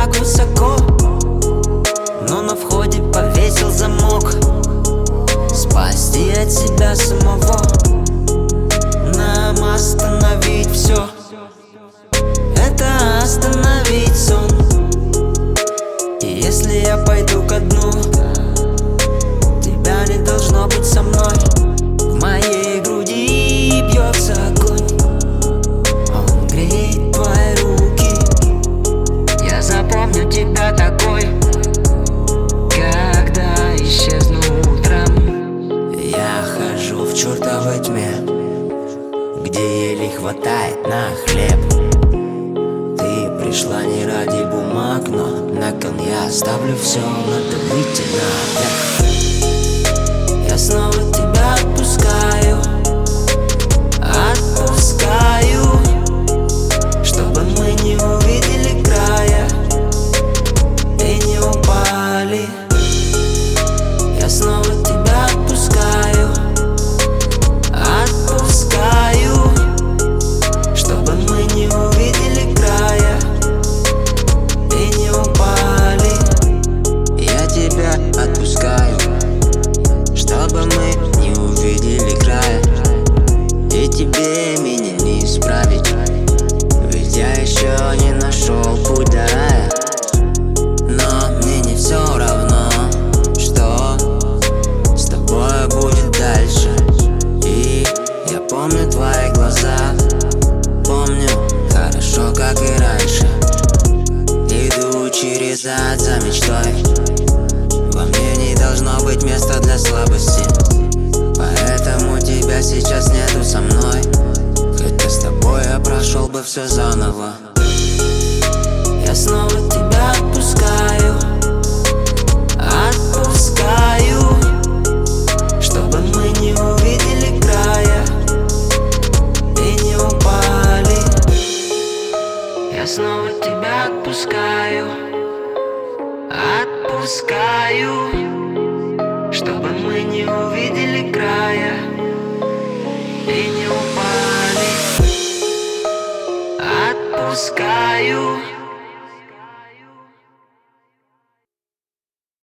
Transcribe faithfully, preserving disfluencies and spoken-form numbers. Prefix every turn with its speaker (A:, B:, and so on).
A: так высоко, но на входе повесил замок. Спасти от себя самого, нам остановить все. Это остановить сон. И если я пойду ко дну, тебя не должно быть со мной. В моей груди бьется огонь, он греет твои руки. Я запомню тебя такой, когда исчезну утром. Я хожу в чертовой тьме, где еле хватает на хлеб. Ты пришла не ради бумаг, но на кон я оставлю все, надо выйти наверх. Я снова тебя отпускаю, отпускаю, чтобы мы не увидели края и не упали. Я снова тебя отпускаю, отпускаю, чтобы мы не увидели края и не упали. Я тебя отпускаю, чтобы мы не увидели края, и тебе меня не исправить, ведь я еще не нашел путь до рая. Но мне не все равно, что с тобой будет дальше. И я помню твои глаза, помню хорошо, как и раньше. Иду через ад за мечтой, во мне не должно быть места для слабости, поэтому тебя сейчас нету со мной. Хотя с тобой я прошел бы все заново. Я снова тебя отпускаю, отпускаю, чтобы мы не увидели края и не упали. Я снова тебя отпускаю, отпускаю, чтобы мы не увидели края и не упали. Отпускаю.